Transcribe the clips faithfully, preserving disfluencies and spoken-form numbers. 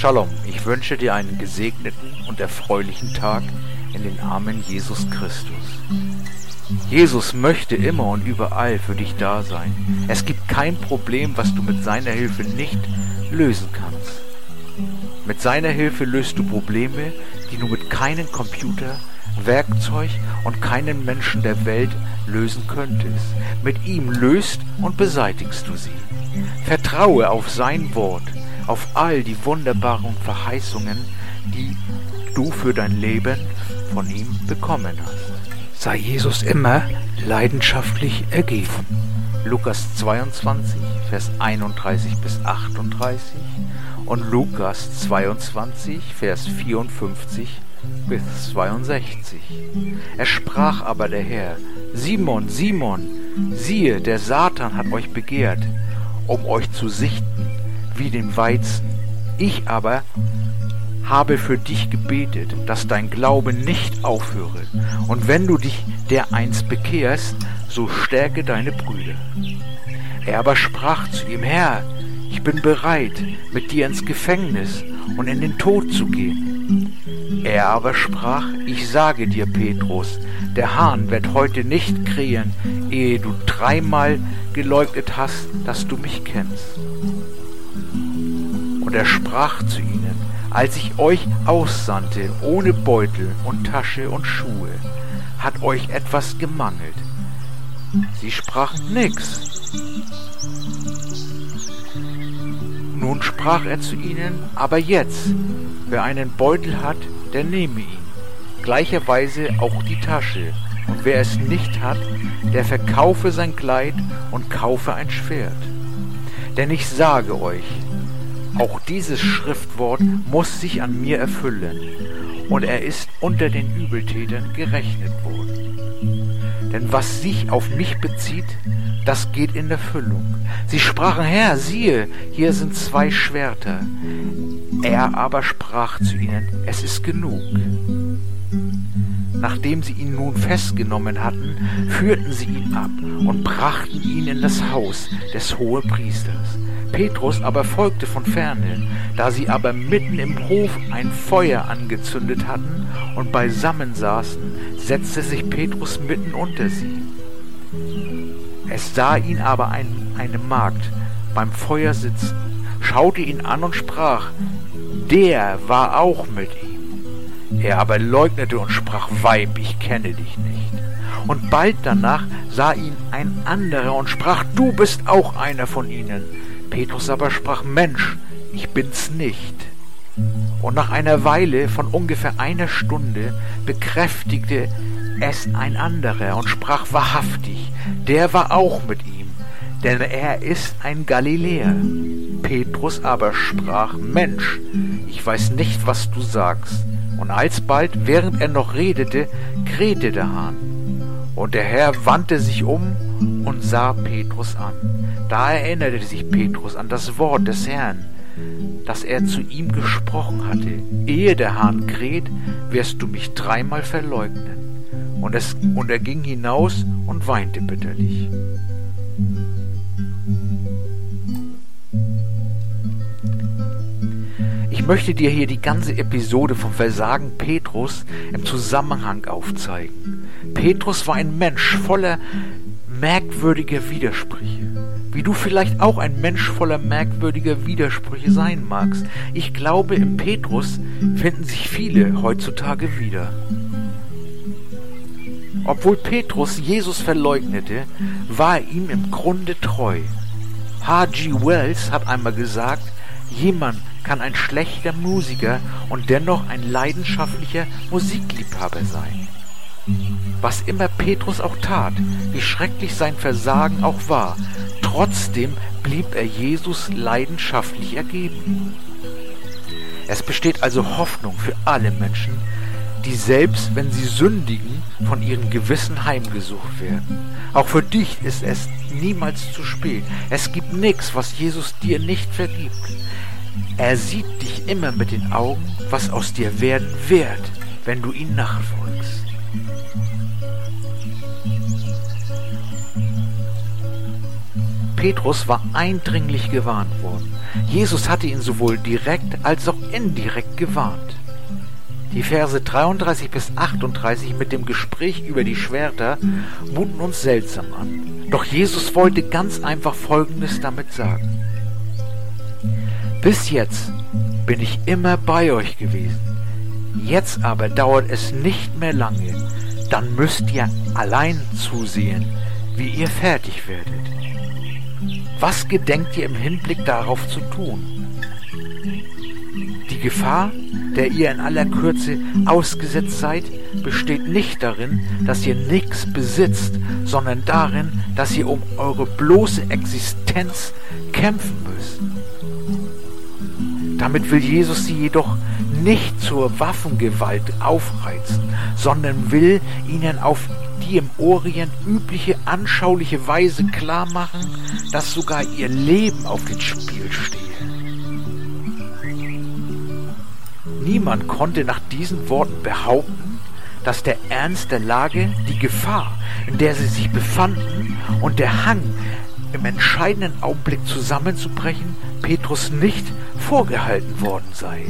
Shalom, ich wünsche dir einen gesegneten und erfreulichen Tag in den Armen Jesus Christus. Jesus möchte immer und überall für dich da sein. Es gibt kein Problem, was du mit seiner Hilfe nicht lösen kannst. Mit seiner Hilfe löst du Probleme, die du mit keinem Computer, Werkzeug und keinem Menschen der Welt lösen könntest. Mit ihm löst und beseitigst du sie. Vertraue auf sein Wort, auf all die wunderbaren Verheißungen, die du für dein Leben von ihm bekommen hast. Sei Jesus immer leidenschaftlich ergeben. Lukas zweiundzwanzig, Vers einunddreißig bis achtunddreißig und Lukas zweiundzwanzig, Vers vierundfünfzig bis zweiundsechzig. Es sprach aber der Herr: Simon, Simon, siehe, der Satan hat euch begehrt, um euch zu sichten wie den Weizen. Ich aber habe für dich gebetet, dass dein Glaube nicht aufhöre. Und wenn du dich dereinst bekehrst, so stärke deine Brüder. Er aber sprach zu ihm: Herr, ich bin bereit, mit dir ins Gefängnis und in den Tod zu gehen. Er aber sprach: Ich sage dir, Petrus, der Hahn wird heute nicht krähen, ehe du dreimal geleugnet hast, dass du mich kennst. Und er sprach zu ihnen: Als ich euch aussandte, ohne Beutel und Tasche und Schuhe, hat euch etwas gemangelt? Sie sprachen: Nix. Nun sprach er zu ihnen: Aber jetzt, wer einen Beutel hat, der nehme ihn, gleicherweise auch die Tasche, und wer es nicht hat, der verkaufe sein Kleid und kaufe ein Schwert. Denn ich sage euch, auch dieses Schriftwort muss sich an mir erfüllen, und er ist unter den Übeltätern gerechnet worden. Denn was sich auf mich bezieht, das geht in Erfüllung. Sie sprachen: Herr, siehe, hier sind zwei Schwerter. Er aber sprach zu ihnen: Es ist genug. Nachdem sie ihn nun festgenommen hatten, führten sie ihn ab und brachten ihn in das Haus des Hohepriesters. Petrus aber folgte von ferne. Da sie aber mitten im Hof ein Feuer angezündet hatten und beisammen saßen, setzte sich Petrus mitten unter sie. Es sah ihn aber ein, eine Magd beim Feuer sitzen, schaute ihn an und sprach: Der war auch mit ihm. Er aber leugnete und sprach: Weib, ich kenne dich nicht. Und bald danach sah ihn ein anderer und sprach: Du bist auch einer von ihnen. Petrus aber sprach: Mensch, ich bin's nicht. Und nach einer Weile von ungefähr einer Stunde bekräftigte es ein anderer und sprach: Wahrhaftig, der war auch mit ihm, denn er ist ein Galiläer. Petrus aber sprach: Mensch, ich weiß nicht, was du sagst. Und alsbald, während er noch redete, krähte der Hahn. Und der Herr wandte sich um und sah Petrus an. Da erinnerte sich Petrus an das Wort des Herrn, das er zu ihm gesprochen hatte: Ehe der Hahn kräht, wirst du mich dreimal verleugnen. Und, es, und er ging hinaus und weinte bitterlich. Ich möchte dir hier die ganze Episode vom Versagen Petrus im Zusammenhang aufzeigen. Petrus war ein Mensch voller merkwürdiger Widersprüche. Wie du vielleicht auch ein Mensch voller merkwürdiger Widersprüche sein magst. Ich glaube, im Petrus finden sich viele heutzutage wieder. Obwohl Petrus Jesus verleugnete, war er ihm im Grunde treu. H G Wells hat einmal gesagt: Jemand kann ein schlechter Musiker und dennoch ein leidenschaftlicher Musikliebhaber sein. Was immer Petrus auch tat, wie schrecklich sein Versagen auch war, trotzdem blieb er Jesus leidenschaftlich ergeben. Es besteht also Hoffnung für alle Menschen, die selbst, wenn sie sündigen, von ihrem Gewissen heimgesucht werden. Auch für dich ist es niemals zu spät. Es gibt nichts, was Jesus dir nicht vergibt. Er sieht dich immer mit den Augen, was aus dir werden wird, wenn du ihm nachfolgst. Petrus war eindringlich gewarnt worden. Jesus hatte ihn sowohl direkt als auch indirekt gewarnt. Die Verse dreiunddreißig bis achtunddreißig mit dem Gespräch über die Schwerter muten uns seltsam an. Doch Jesus wollte ganz einfach Folgendes damit sagen. Bis jetzt bin ich immer bei euch gewesen. Jetzt aber dauert es nicht mehr lange. Dann müsst ihr allein zusehen, wie ihr fertig werdet. Was gedenkt ihr im Hinblick darauf zu tun? Die Gefahr, der ihr in aller Kürze ausgesetzt seid, besteht nicht darin, dass ihr nichts besitzt, sondern darin, dass ihr um eure bloße Existenz kämpfen müsst. Damit will Jesus sie jedoch nicht zur Waffengewalt aufreizen, sondern will ihnen auf die im Orient übliche anschauliche Weise klar machen, dass sogar ihr Leben auf dem Spiel stehe. Niemand konnte nach diesen Worten behaupten, dass der Ernst der Lage, die Gefahr, in der sie sich befanden und der Hang, im entscheidenden Augenblick zusammenzubrechen, Petrus nicht vorgehalten worden sei.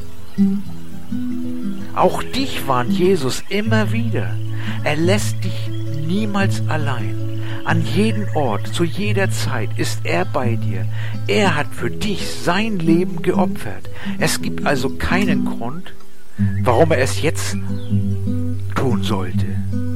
Auch dich warnt Jesus immer wieder. Er lässt dich niemals allein. An jedem Ort, zu jeder Zeit ist er bei dir. Er hat für dich sein Leben geopfert. Es gibt also keinen Grund, warum er es jetzt tun sollte.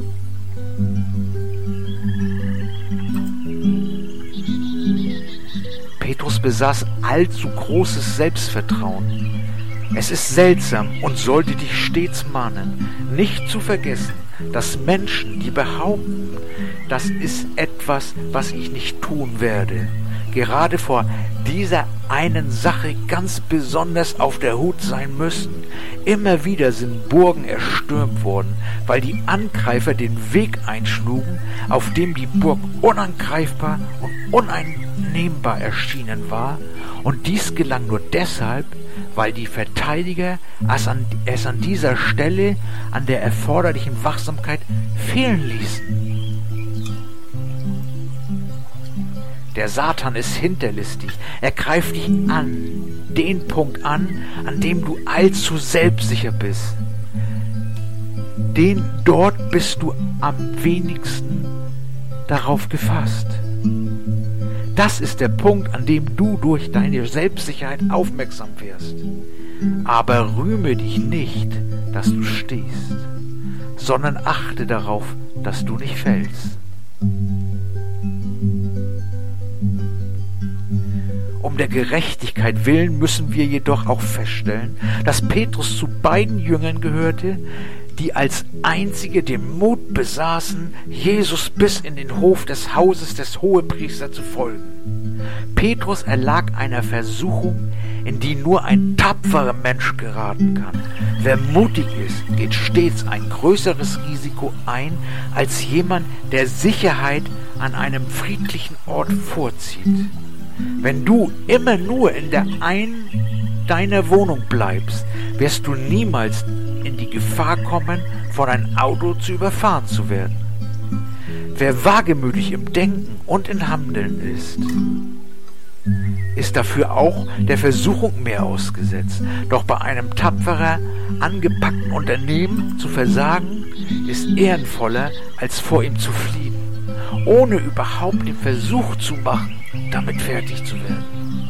Petrus besaß allzu großes Selbstvertrauen. Es ist seltsam und sollte dich stets mahnen, nicht zu vergessen, dass Menschen, die behaupten, das ist etwas, was ich nicht tun werde, gerade vor dieser einen Sache ganz besonders auf der Hut sein müssen. Immer wieder sind Burgen erstürmt worden, weil die Angreifer den Weg einschlugen, auf dem die Burg unangreifbar und uneinnehmbar erschienen war, und dies gelang nur deshalb, weil die Verteidiger es an, es an dieser Stelle an der erforderlichen Wachsamkeit fehlen ließen. Der Satan ist hinterlistig. Er greift dich an, den Punkt an, an dem du allzu selbstsicher bist. Den dort bist du am wenigsten darauf gefasst. Das ist der Punkt, an dem du durch deine Selbstsicherheit aufmerksam wirst. Aber rühme dich nicht, dass du stehst, sondern achte darauf, dass du nicht fällst. Um der Gerechtigkeit willen müssen wir jedoch auch feststellen, dass Petrus zu beiden Jüngern gehörte, die als einzige den Mut besaßen, Jesus bis in den Hof des Hauses des Hohepriesters zu folgen. Petrus erlag einer Versuchung, in die nur ein tapferer Mensch geraten kann. Wer mutig ist, geht stets ein größeres Risiko ein, als jemand, der Sicherheit an einem friedlichen Ort vorzieht. Wenn du immer nur in der einen deiner Wohnung bleibst, wirst du niemals in die Gefahr kommen, von einem Auto zu überfahren zu werden. Wer wagemütig im Denken und im Handeln ist, ist dafür auch der Versuchung mehr ausgesetzt. Doch bei einem tapferer, angepackten Unternehmen zu versagen, ist ehrenvoller, als vor ihm zu fliehen, ohne überhaupt den Versuch zu machen, damit fertig zu werden.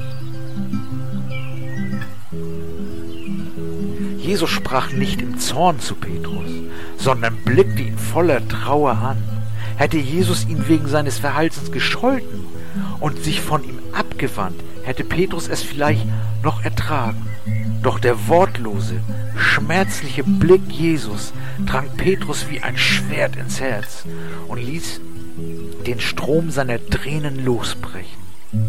Jesus sprach nicht im Zorn zu Petrus, sondern blickte ihn voller Trauer an. Hätte Jesus ihn wegen seines Verhaltens gescholten und sich von ihm abgewandt, hätte Petrus es vielleicht noch ertragen. Doch der wortlose, schmerzliche Blick Jesus drang Petrus wie ein Schwert ins Herz und ließ den Strom seiner Tränen losbrechen.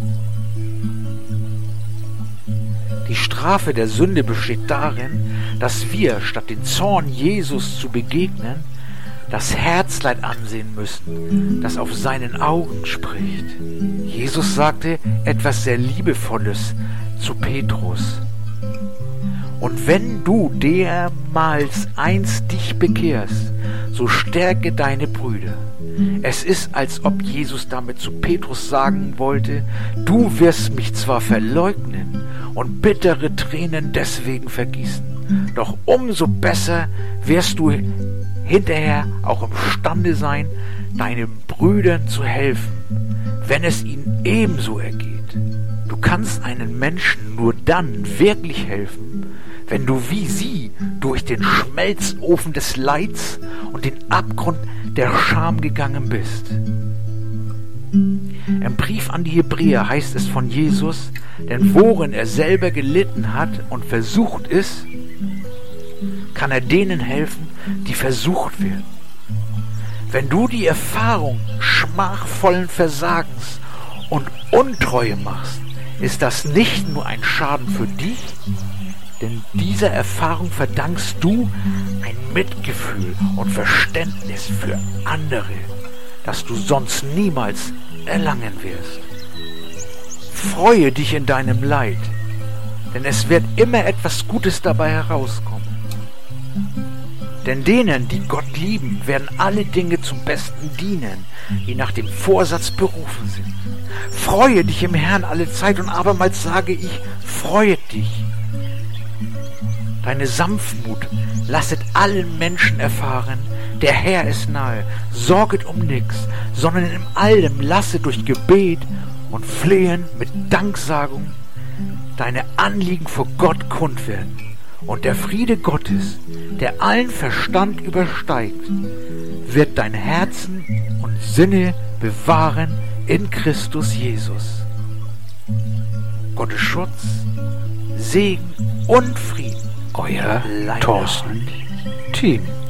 Die Strafe der Sünde besteht darin, dass wir, statt den Zorn Jesus zu begegnen, das Herzleid ansehen müssen, das auf seinen Augen spricht. Jesus sagte etwas sehr Liebevolles zu Petrus. Und wenn du dermals einst dich bekehrst, so stärke deine Brüder. Es ist, als ob Jesus damit zu Petrus sagen wollte, du wirst mich zwar verleugnen und bittere Tränen deswegen vergießen, doch umso besser wirst du hinterher auch imstande sein, deinen Brüdern zu helfen, wenn es ihnen ebenso ergeht. Du kannst einem Menschen nur dann wirklich helfen, wenn du wie sie durch den Schmelzofen des Leids und den Abgrund der Scham gegangen bist. Im Brief an die Hebräer heißt es von Jesus, denn worin er selber gelitten hat und versucht ist, kann er denen helfen, die versucht werden. Wenn du die Erfahrung schmachvollen Versagens und Untreue machst, ist das nicht nur ein Schaden für dich, denn dieser Erfahrung verdankst du ein Mitgefühl und Verständnis für andere, das du sonst niemals erlangen wirst. Freue dich in deinem Leid, denn es wird immer etwas Gutes dabei herauskommen. Denn denen, die Gott lieben, werden alle Dinge zum Besten dienen, die nach dem Vorsatz berufen sind. Freue dich im Herrn alle Zeit, und abermals sage ich, freue dich. Deine Sanftmut lasset allen Menschen erfahren, der Herr ist nahe. Sorget um nichts, sondern in allem lasse durch Gebet und Flehen mit Danksagung deine Anliegen vor Gott kund werden. Und der Friede Gottes, der allen Verstand übersteigt, wird dein Herzen und Sinne bewahren in Christus Jesus. Gottes Schutz, Segen und Frieden. Euer Leiner. Thorsten Thiem.